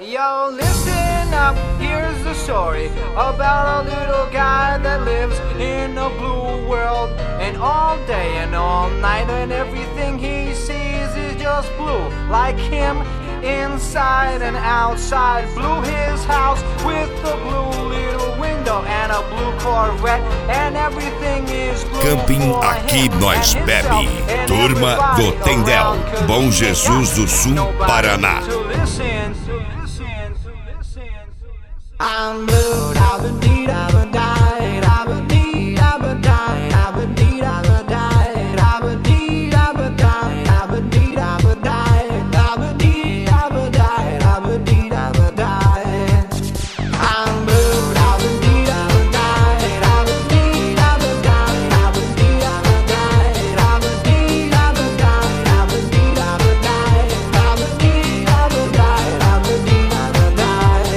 Yo, listen up, here's the story about a little guy that lives in a blue world. And all day and all night and everything he sees is just blue. Like him, inside and outside. Blue his house with a blue little window and a blue Corvette. And everything is blue. Camping Aqui Nós Bebe. Turma do Tendel, Bom Jesus do Sul, Paraná. I'm blue, I've been deed, I've been died, I've been deed, I've been died, I've been deed, I've been died, I've been deed, I've been died, I've been deed, I've been died, I've been deed, I've been died, I've been deed, I've been died. I'm blue, I've been deed, I've been died, I've been deed, I've been died, I've been deed, I've been died, I've been deed, I've been died, I've been deed, I've been died, I've been deed, I've been died, I've been deed, I've been died.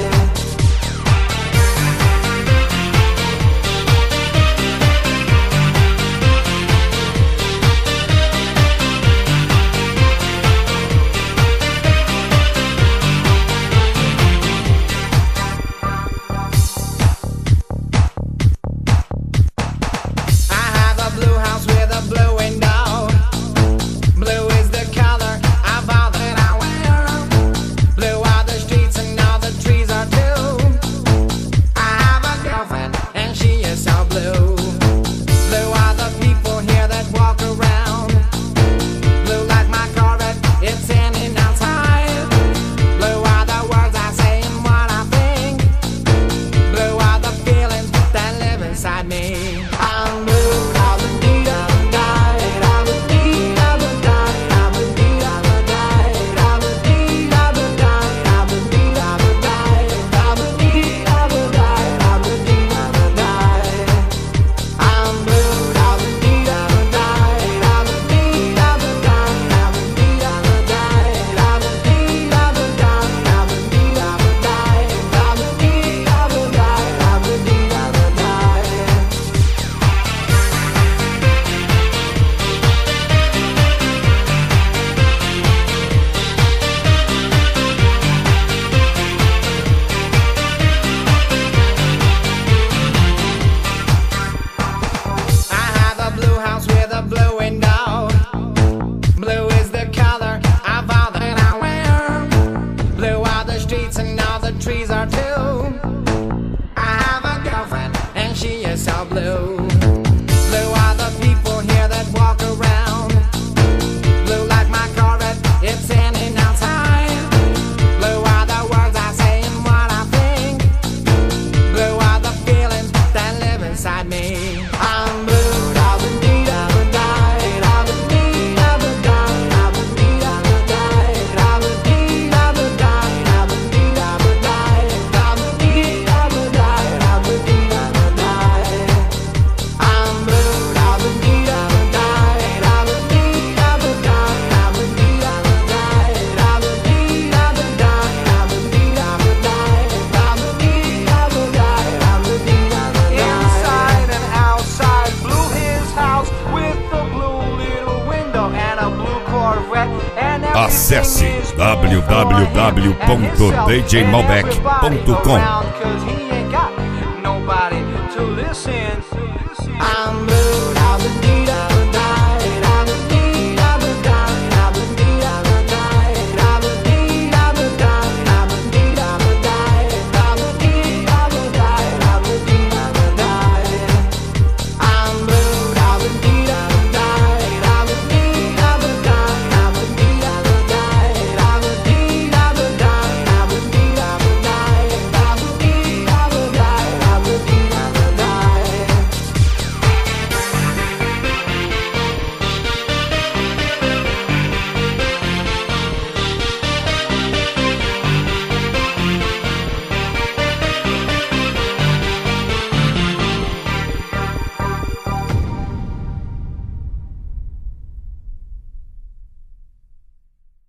Acesse www.djmalbec.com.